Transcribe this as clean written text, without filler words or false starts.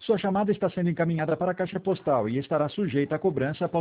Sua chamada está sendo encaminhada para a caixa postal e estará sujeita a cobrança após